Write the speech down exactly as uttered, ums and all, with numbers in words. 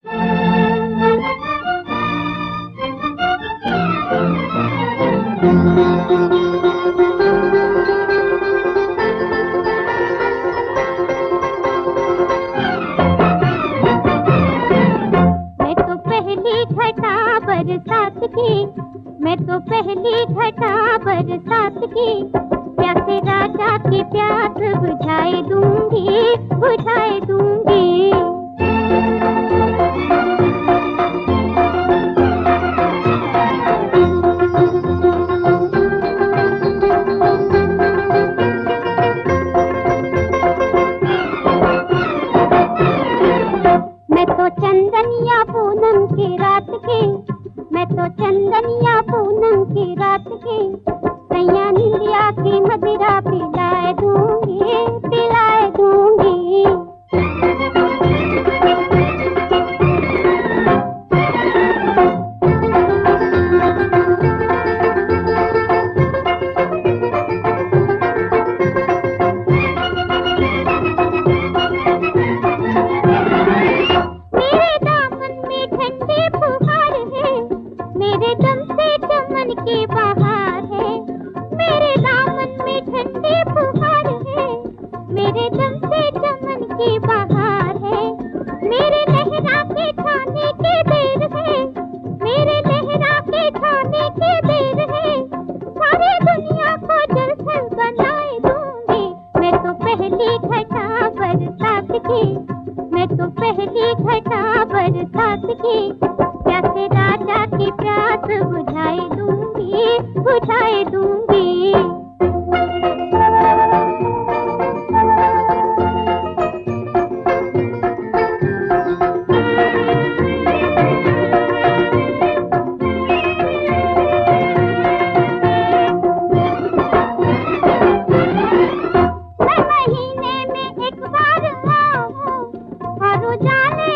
बरसात की, मैं तो पहली घटा बरसात की, प्यासे राजा की प्यास बुझाए दूंगी, बुझाए दूंगी। मैं तो चंदनिया पूनम की रात की, मैं तो चंदनिया पूनम की रात की, सैया निंदिया की मदिरा पिलाए दूंगी, पिलाए दूंगी। मेरे दामन में ठंडी फुहार है, मेरे दम से चमन की बहार है, मेरे दामन में ठंडी फुहार है, मेरे दम से चमन की बहार है, मेरे लहरा के छाने की देर है, मेरे लहरा के छाने की देर है, सारी दुनिया को जलथल बनाए दूंगी। मैं तो पहली घटा बरसात की, मैं तो पहली घटा बरसात की, प्यासे राजा की प्यास बुझाए दूंगी, बुझाए दूंगी। मैं महीने में एक बार आऊं और जाने